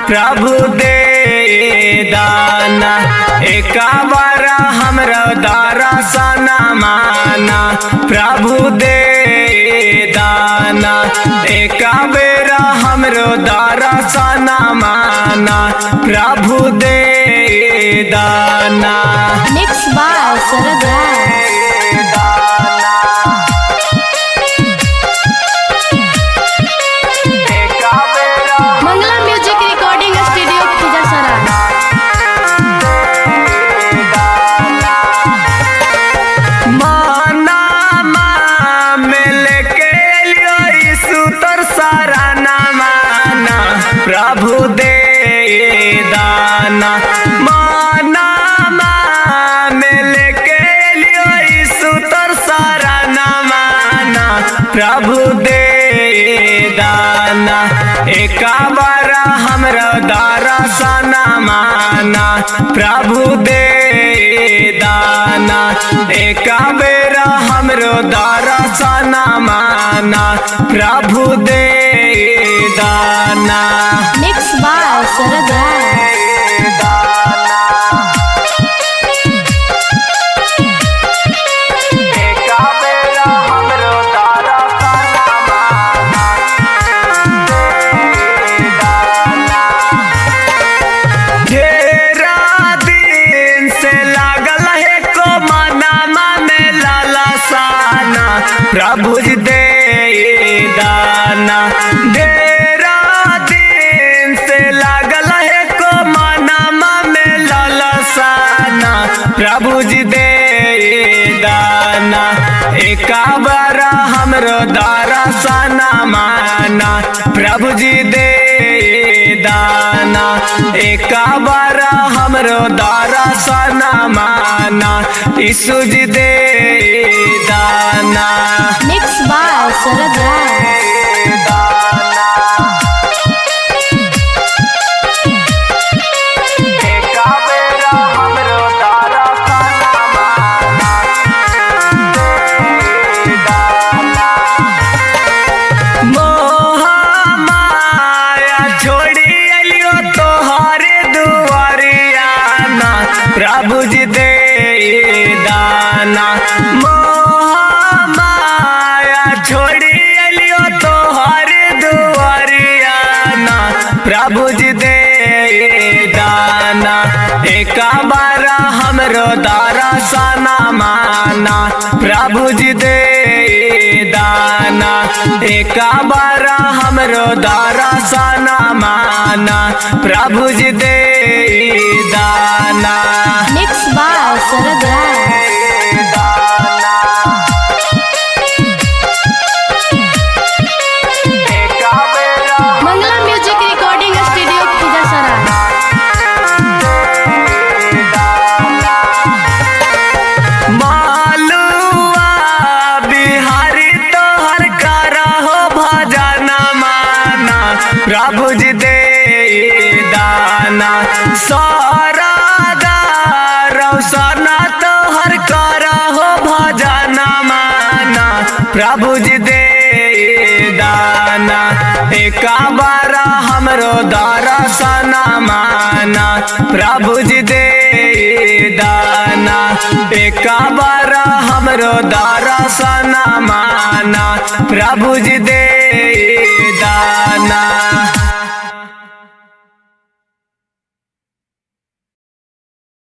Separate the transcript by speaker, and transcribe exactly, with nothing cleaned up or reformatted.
Speaker 1: प्रभु दे दाना एक बार हमरा दरसन माना प्रभु दे दाना एक बेर हमरो दरसन माना प्रभु दे दाना।
Speaker 2: Mix by Sharad Raj. Mangala music recording studio Khijarsarai.
Speaker 1: माना में लेके लियो यीशु तोर सराहना माना प्रभु दे दाना। माना में लेके लियो यीशु तोर सराहना माना प्रभु दे दाना एक बार हमरा दरसन माना प्रभु दे दाना एक बेर हमरो दरसन माना प्रभु दे दाना।
Speaker 2: मिक्स बाय शरद राज।
Speaker 1: प्रभु जी दे दाना ढेरा दिन से लागल है को मनमा में ललसाना प्रभु जी दे दाना एक बार हमरो दरसन माना प्रभु जी दे दाना एक बार हमरो दरसन माना यीशु जी दे दाना।
Speaker 2: मिक्स बाय शरद राज।
Speaker 1: प्रभु जी दे दाना मोह माया छोड़ी अलियो तोहर दुआरियाना प्रभु जी दे दाना एक बार हमरो दरसन माना प्रभु जी दे दाना एक बार हमरो दरसन माना प्रभु जी दे दाना।
Speaker 2: Mix by Sharad Raj. Mangala music recording studio Khijarsarai.
Speaker 1: Malua Bihari तोहर करहो भजन माना प्रभु जी दे दाना रौसना तोहर करहो भजन माना प्रभु जी दे दाना एक बार हमरो दरसन माना प्रभु जी दे दाना एक बार हमरो दरसन माना प्रभु जी दे दाना।